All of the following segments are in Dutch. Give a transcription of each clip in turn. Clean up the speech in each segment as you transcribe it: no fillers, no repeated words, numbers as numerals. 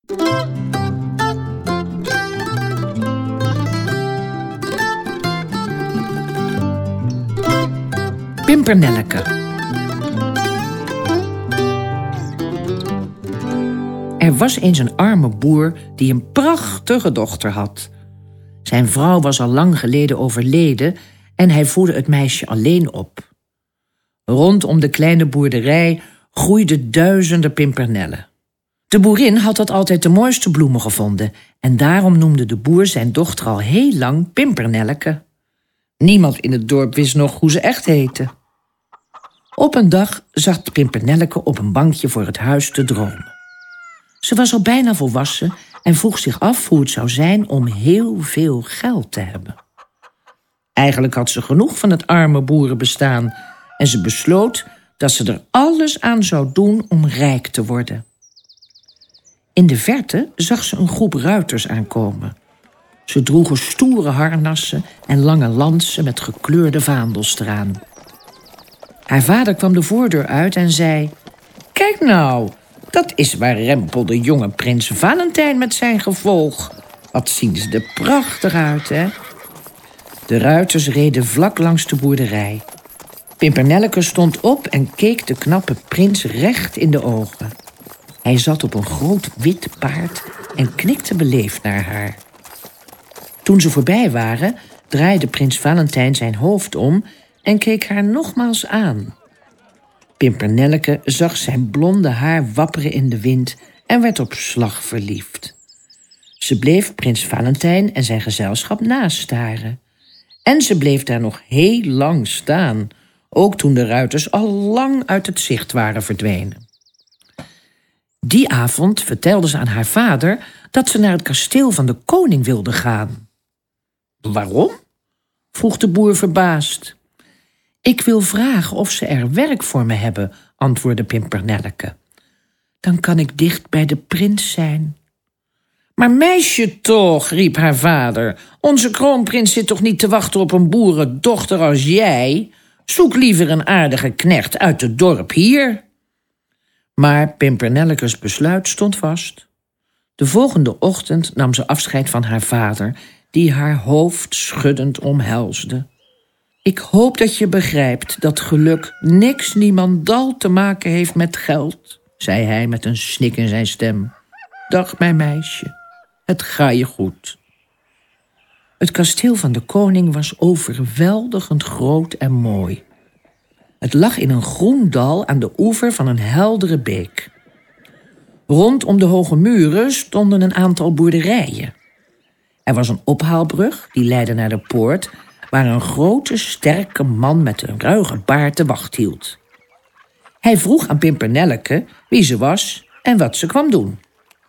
Pimpernelleke. Er was eens een arme boer die een prachtige dochter had. Zijn vrouw was al lang geleden overleden en hij voedde het meisje alleen op. Rondom de kleine boerderij groeiden duizenden pimpernellen. De boerin had dat altijd de mooiste bloemen gevonden en daarom noemde de boer zijn dochter al heel lang Pimpernelleke. Niemand in het dorp wist nog hoe ze echt heette. Op een dag zat Pimpernelleke op een bankje voor het huis te dromen. Ze was al bijna volwassen en vroeg zich af hoe het zou zijn om heel veel geld te hebben. Eigenlijk had ze genoeg van het arme boerenbestaan en ze besloot dat ze er alles aan zou doen om rijk te worden. In de verte zag ze een groep ruiters aankomen. Ze droegen stoere harnassen en lange lansen met gekleurde vaandels eraan. Haar vader kwam de voordeur uit en zei: "Kijk nou, dat is Warempel, de jonge prins Valentijn met zijn gevolg. Wat zien ze er prachtig uit, hè?" De ruiters reden vlak langs de boerderij. Pimpernelleke stond op en keek de knappe prins recht in de ogen. Hij zat op een groot wit paard en knikte beleefd naar haar. Toen ze voorbij waren, draaide prins Valentijn zijn hoofd om en keek haar nogmaals aan. Pimpernelleke zag zijn blonde haar wapperen in de wind en werd op slag verliefd. Ze bleef prins Valentijn en zijn gezelschap nastaren. En ze bleef daar nog heel lang staan, ook toen de ruiters al lang uit het zicht waren verdwenen. Die avond vertelde ze aan haar vader dat ze naar het kasteel van de koning wilde gaan. "Waarom?" vroeg de boer verbaasd. "Ik wil vragen of ze er werk voor me hebben," antwoordde Pimpernelleke. "Dan kan ik dicht bij de prins zijn." "Maar meisje toch," riep haar vader. "Onze kroonprins zit toch niet te wachten op een boerendochter als jij? Zoek liever een aardige knecht uit het dorp hier." Maar Pimpernellekes besluit stond vast. De volgende ochtend nam ze afscheid van haar vader, die haar hoofd schuddend omhelsde. "Ik hoop dat je begrijpt dat geluk niks niemandal te maken heeft met geld," zei hij met een snik in zijn stem. "Dag, mijn meisje, het ga je goed." Het kasteel van de koning was overweldigend groot en mooi. Het lag in een groen dal aan de oever van een heldere beek. Rondom de hoge muren stonden een aantal boerderijen. Er was een ophaalbrug die leidde naar de poort, waar een grote, sterke man met een ruige baard de wacht hield. Hij vroeg aan Pimpernelleke wie ze was en wat ze kwam doen.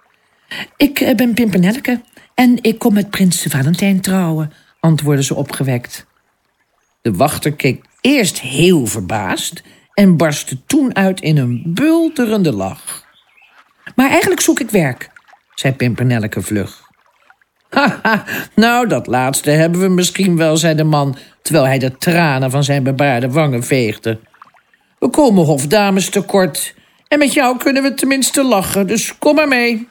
"Ik ben Pimpernelleke en ik kom met prins Valentijn trouwen," antwoordde ze opgewekt. De wachter keek eerst heel verbaasd en barstte toen uit in een bulderende lach. "Maar eigenlijk zoek ik werk," zei Pimpernelleke vlug. "Haha, nou, dat laatste hebben we misschien wel," zei de man, terwijl hij de tranen van zijn bebaarde wangen veegde. "We komen hofdames tekort en met jou kunnen we tenminste lachen, dus kom maar mee."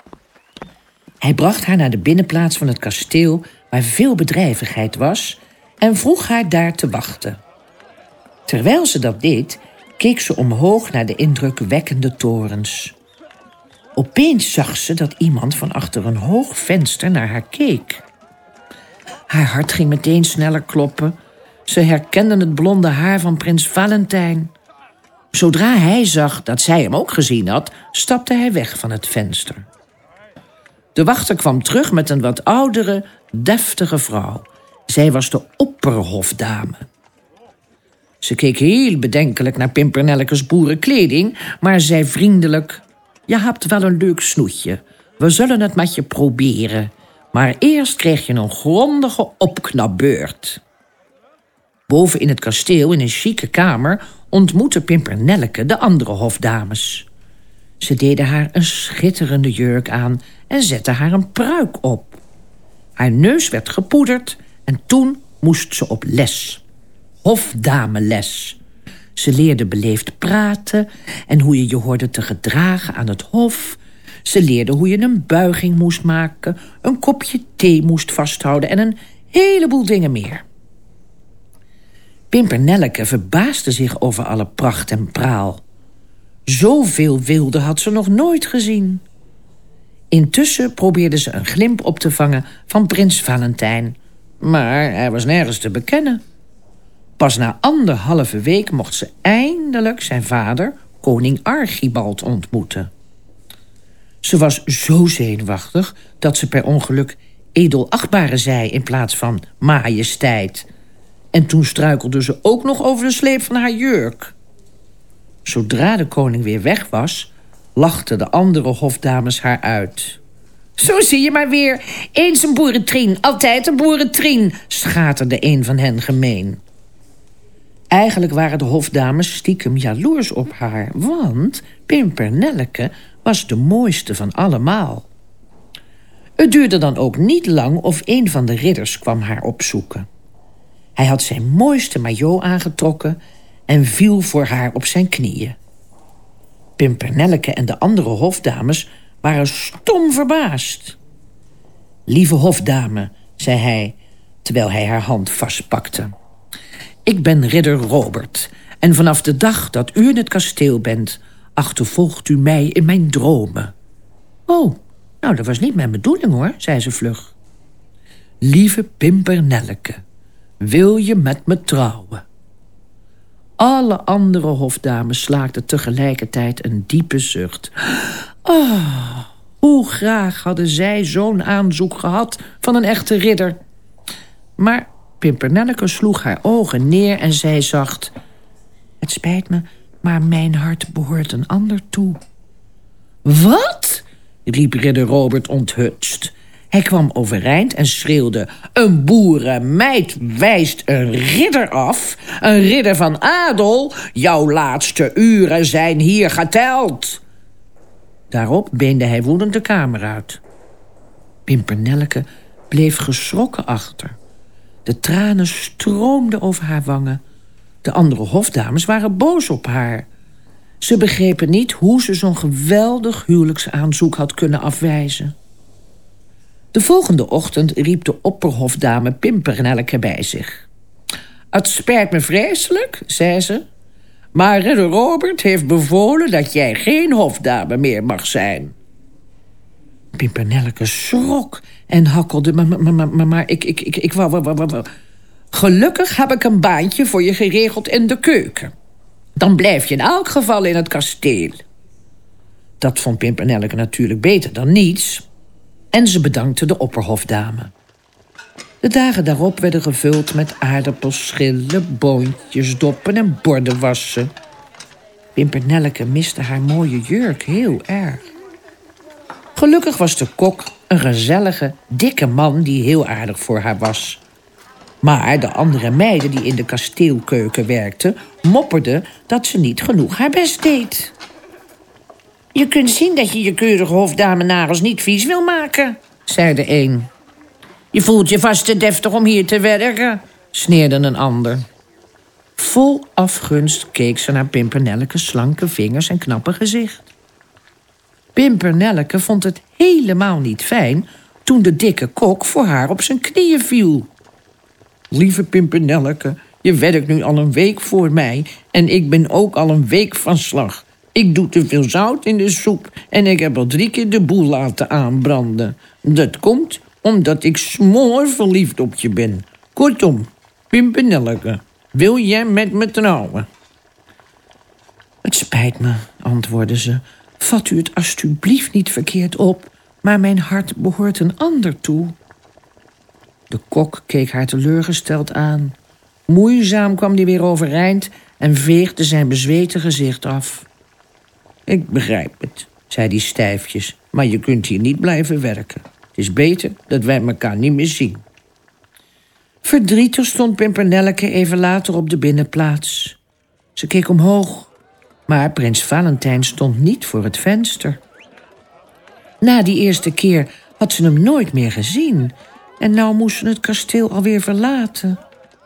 Hij bracht haar naar de binnenplaats van het kasteel, waar veel bedrijvigheid was, en vroeg haar daar te wachten. Terwijl ze dat deed, keek ze omhoog naar de indrukwekkende torens. Opeens zag ze dat iemand van achter een hoog venster naar haar keek. Haar hart ging meteen sneller kloppen. Ze herkende het blonde haar van prins Valentijn. Zodra hij zag dat zij hem ook gezien had, stapte hij weg van het venster. De wachter kwam terug met een wat oudere, deftige vrouw. Zij was de opperhofdame. Ze keek heel bedenkelijk naar Pimpernellekes boerenkleding, maar zei vriendelijk: "Je hebt wel een leuk snoetje. We zullen het met je proberen. Maar eerst krijg je een grondige opknapbeurt." Boven in het kasteel, in een chique kamer, ontmoette Pimpernelleke de andere hofdames. Ze deden haar een schitterende jurk aan en zetten haar een pruik op. Haar neus werd gepoederd en toen moest ze op les. Hofdameles. Ze leerde beleefd praten en hoe je je hoorde te gedragen aan het hof. Ze leerde hoe je een buiging moest maken, een kopje thee moest vasthouden en een heleboel dingen meer. Pimpernelleke verbaasde zich over alle pracht en praal. Zoveel wilde had ze nog nooit gezien. Intussen probeerde ze een glimp op te vangen van prins Valentijn. Maar hij was nergens te bekennen. Pas na 1,5 week mocht ze eindelijk zijn vader, koning Archibald, ontmoeten. Ze was zo zenuwachtig dat ze per ongeluk edelachtbare zei in plaats van majesteit. En toen struikelde ze ook nog over de sleep van haar jurk. Zodra de koning weer weg was, lachten de andere hofdames haar uit. Zo zie je maar weer, eens een boerentrien, altijd een boerentrien, schaterde een van hen gemeen. Eigenlijk waren de hofdames stiekem jaloers op haar, want Pimpernelleke was de mooiste van allemaal. Het duurde dan ook niet lang of een van de ridders kwam haar opzoeken. Hij had zijn mooiste maillot aangetrokken en viel voor haar op zijn knieën. Pimpernelleke en de andere hofdames waren stom verbaasd. Lieve hofdame, zei hij, terwijl hij haar hand vastpakte. Ik ben ridder Robert en vanaf de dag dat u in het kasteel bent, achtervolgt u mij in mijn dromen. Oh, nou, dat was niet mijn bedoeling hoor, zei ze vlug. Lieve Pimpernelleke, wil je met me trouwen? Alle andere hofdames slaakten tegelijkertijd een diepe zucht. Oh, hoe graag hadden zij zo'n aanzoek gehad van een echte ridder. Maar Pimpernelleke sloeg haar ogen neer en zei zacht: het spijt me, maar mijn hart behoort een ander toe. Wat? Riep ridder Robert onthutst. Hij kwam overeind en schreeuwde: een boerenmeid wijst een ridder af, een ridder van adel. Jouw laatste uren zijn hier geteld. Daarop beende hij woedend de kamer uit. Pimpernelleke bleef geschrokken achter. De tranen stroomden over haar wangen. De andere hofdames waren boos op haar. Ze begrepen niet hoe ze zo'n geweldig huwelijksaanzoek had kunnen afwijzen. De volgende ochtend riep de opperhofdame Pimpernelleke bij zich. Het spijt me vreselijk, zei ze, maar ridder Robert heeft bevolen dat jij geen hofdame meer mag zijn. Pimpernelleke schrok en hakkelde, maar ik wou. Gelukkig heb ik een baantje voor je geregeld in de keuken. Dan blijf je in elk geval in het kasteel. Dat vond Pimpernelleke natuurlijk beter dan niets. En ze bedankte de opperhofdame. De dagen daarop werden gevuld met aardappels schillen, boontjes doppen en borden wassen. Pimpernelleke miste haar mooie jurk heel erg. Gelukkig was de kok een gezellige, dikke man die heel aardig voor haar was. Maar de andere meiden die in de kasteelkeuken werkten mopperden dat ze niet genoeg haar best deed. Je kunt zien dat je je keurige hofdame nagels niet vies wil maken, zei de een. Je voelt je vast te deftig om hier te werken, sneerde een ander. Vol afgunst keek ze naar Pimpernelleke's slanke vingers en knappe gezicht. Pimpernelleke vond het helemaal niet fijn toen de dikke kok voor haar op zijn knieën viel. Lieve Pimpernelleke, je werkt nu al een week voor mij en ik ben ook al een week van slag. Ik doe te veel zout in de soep en ik heb al 3 keer de boel laten aanbranden. Dat komt omdat ik smoor verliefd op je ben. Kortom, Pimpernelleke, wil jij met me trouwen? Het spijt me, antwoordde ze. Vat u het alstublieft niet verkeerd op, maar mijn hart behoort een ander toe. De kok keek haar teleurgesteld aan. Moeizaam kwam hij weer overeind en veegde zijn bezweten gezicht af. Ik begrijp het, zei hij stijfjes, maar je kunt hier niet blijven werken. Het is beter dat wij elkaar niet meer zien. Verdrietig stond Pimpernelleke even later op de binnenplaats. Ze keek omhoog, maar prins Valentijn stond niet voor het venster. Na die eerste keer had ze hem nooit meer gezien en nou moest ze het kasteel alweer verlaten.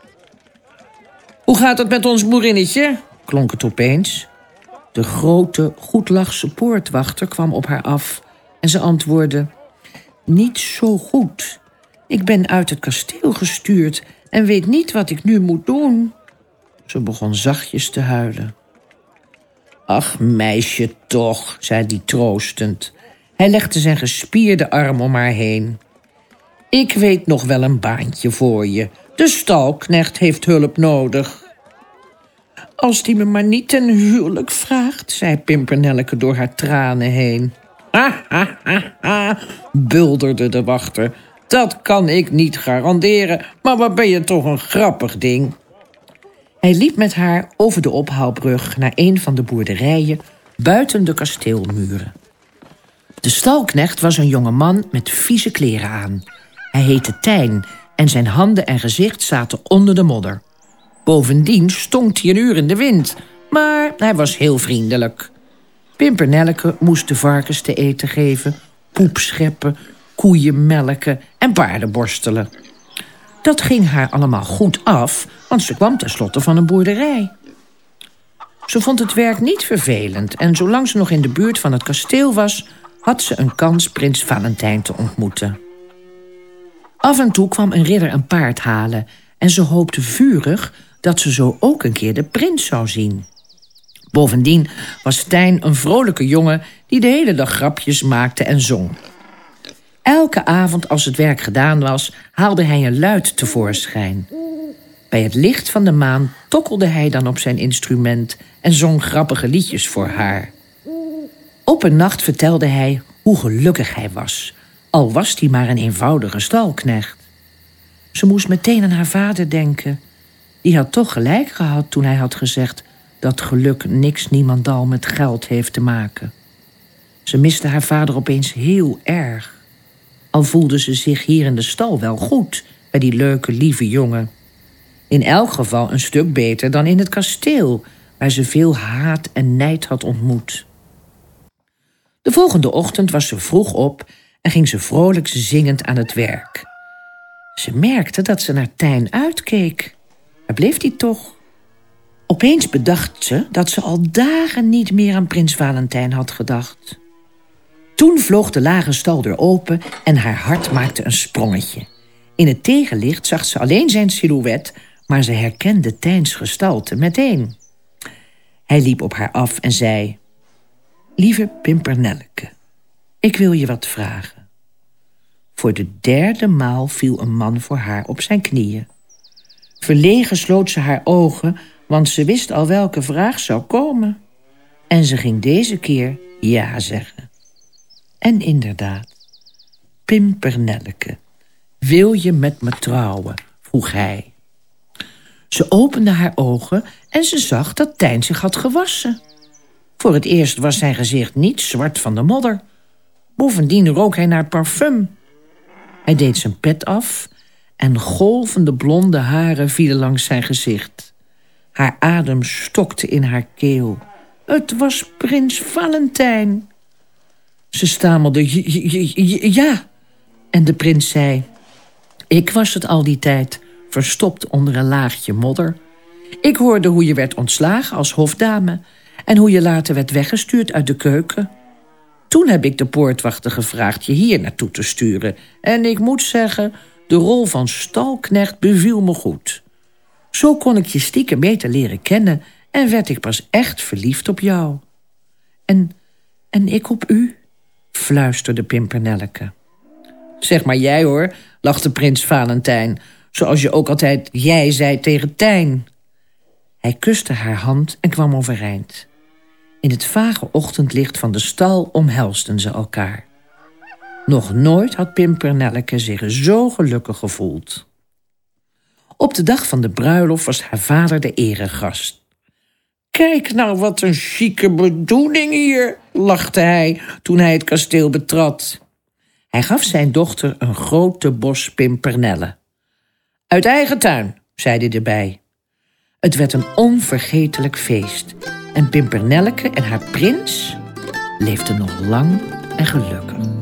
Hoe gaat het met ons boerinnetje? Klonk het opeens. De grote, goedlachse poortwachter kwam op haar af En ze antwoordde: niet zo goed. Ik ben uit het kasteel gestuurd en weet niet wat ik nu moet doen. Ze begon zachtjes te huilen. Ach, meisje toch, zei die troostend. Hij legde zijn gespierde arm om haar heen. Ik weet nog wel een baantje voor je. De stalknecht heeft hulp nodig. Als die me maar niet ten huwelijk vraagt, zei Pimpernelleke door haar tranen heen. Ha, ha, ha, ha, bulderde de wachter. Dat kan ik niet garanderen, maar wat ben je toch een grappig ding. Hij liep met haar over de ophaalbrug naar een van de boerderijen buiten de kasteelmuren. De stalknecht was een jonge man met vieze kleren aan. Hij heette Tijn en zijn handen en gezicht zaten onder de modder. Bovendien stonk hij een uur in de wind, maar hij was heel vriendelijk. Pimpernelleke moest de varkens te eten geven, poep scheppen, koeien melken en paarden borstelen. Dat ging haar allemaal goed af, want ze kwam tenslotte van een boerderij. Ze vond het werk niet vervelend en zolang ze nog in de buurt van het kasteel was, had ze een kans prins Valentijn te ontmoeten. Af en toe kwam een ridder een paard halen en ze hoopte vurig dat ze zo ook een keer de prins zou zien. Bovendien was Tijn een vrolijke jongen die de hele dag grapjes maakte en zong. Elke avond als het werk gedaan was, haalde hij een luid tevoorschijn. Bij het licht van de maan tokkelde hij dan op zijn instrument en zong grappige liedjes voor haar. Op een nacht vertelde hij hoe gelukkig hij was, al was hij maar een eenvoudige stalknecht. Ze moest meteen aan haar vader denken. Die had toch gelijk gehad toen hij had gezegd dat geluk niks niemandal met geld heeft te maken. Ze miste haar vader opeens heel erg. Al voelde ze zich hier in de stal wel goed bij die leuke, lieve jongen. In elk geval een stuk beter dan in het kasteel, waar ze veel haat en nijd had ontmoet. De volgende ochtend was ze vroeg op en ging ze vrolijk zingend aan het werk. Ze merkte dat ze naar Tijn uitkeek. Waar bleef die toch? Opeens bedacht ze dat ze al dagen niet meer aan prins Valentijn had gedacht. Toen vloog de lage staldeur open en haar hart maakte een sprongetje. In het tegenlicht zag ze alleen zijn silhouet, maar ze herkende Tijns gestalte meteen. Hij liep op haar af en zei: lieve Pimpernelleke, ik wil je wat vragen. Voor de derde maal viel een man voor haar op zijn knieën. Verlegen sloot ze haar ogen, want ze wist al welke vraag zou komen. En ze ging deze keer ja zeggen. En inderdaad, Pimpernelleke, wil je met me trouwen? Vroeg hij. Ze opende haar ogen en ze zag dat Tijn zich had gewassen. Voor het eerst was zijn gezicht niet zwart van de modder. Bovendien rook hij naar parfum. Hij deed zijn pet af en golvende blonde haren vielen langs zijn gezicht. Haar adem stokte in haar keel. Het was prins Valentijn. Ze stamelde ja. En de prins zei: ik was het al die tijd, verstopt onder een laagje modder. Ik hoorde hoe je werd ontslagen als hofdame en hoe je later werd weggestuurd uit de keuken. Toen heb ik de poortwachter gevraagd je hier naartoe te sturen. En ik moet zeggen, de rol van stalknecht beviel me goed. Zo kon ik je stiekem beter leren kennen en werd ik pas echt verliefd op jou. En ik op u? Fluisterde Pimpernelleke. Zeg maar jij hoor, lachte prins Valentijn, zoals je ook altijd jij zei tegen Tijn. Hij kuste haar hand en kwam overeind. In het vage ochtendlicht van de stal omhelsden ze elkaar. Nog nooit had Pimpernelleke zich zo gelukkig gevoeld. Op de dag van de bruiloft was haar vader de eregast. Kijk nou wat een chique bedoeling hier, lachte hij toen hij het kasteel betrad. Hij gaf zijn dochter een grote bos pimpernellen. Uit eigen tuin, zei hij erbij. Het werd een onvergetelijk feest en Pimpernelleke en haar prins leefden nog lang en gelukkig.